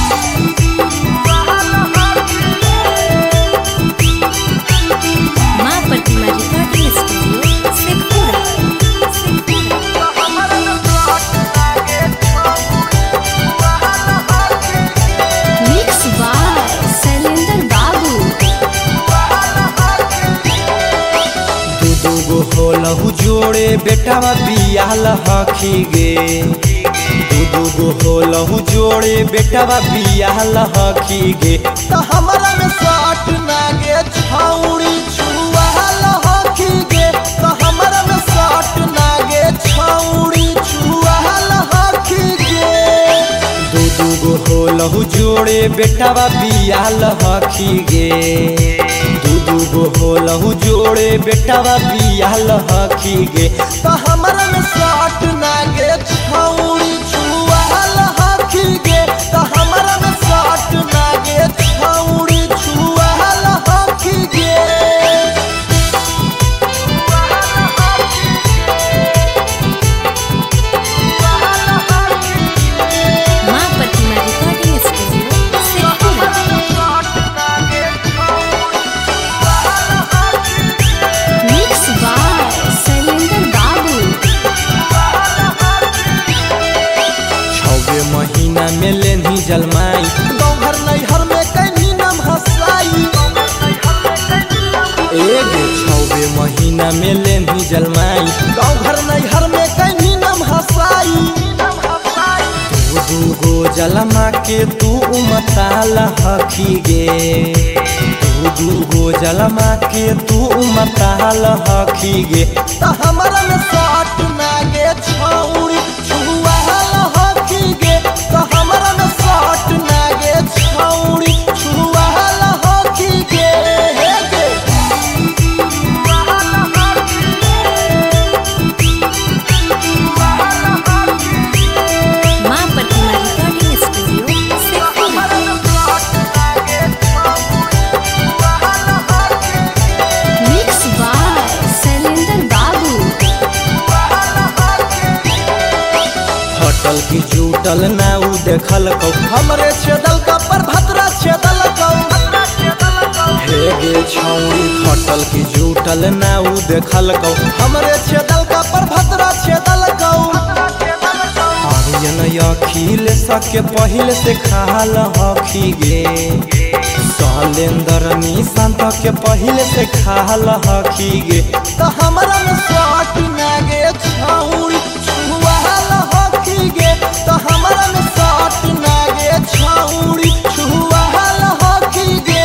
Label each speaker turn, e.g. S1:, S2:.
S1: होलहु जोड़े बेटावा बियाल हखी गे दू गो होलहु जोड़े बेटावा बियाल हखी गे तो हमरा में सट नागे छौड़ी छुआल हखी गे तो हमरा में सट नागे छौड़ी छुआल हखी गे दू गो होलहु जोड़े बेटावा बियाल हखी गे दू गो होलहु जोड़े बेटावा बियाल हखी गे तो हमरा में सट नागे छौड़ी छुआल हखी गे तो हमरा में सट नागे छौड़ी छुआल हखी गे। महीना में लेनी जलमाई गाँव घर नैहर में कहीं नम हंसाई एक 6 महीना में लेनी जलमाई गाँव घर नैहर में कहीं नम हंसाई दू गो जलमा के तू उमताल हखी गे दू गो जलमा के तू उमताल हखी गे तो हमरा में सट नागे छौड़ी छुआल हखी गे तो हमरा में सट नागे छौड़ी छुआल हखी गे। होटल की जूटल ना उ देखल कौ हमरे छेदल का पर भतरा छेदल कौ हे गे छौड़ी होटल की जूटल ना उ देखल कौ हमरे छेदल का पर भतरा छेदल कौ आर्यन अखिल सके पहिले से खाल हखी गे शैलेंद्र निशांत के पहिले से खाल हखी गे तो हमरा में सट नागे छौड़ी छुआल हखी गे।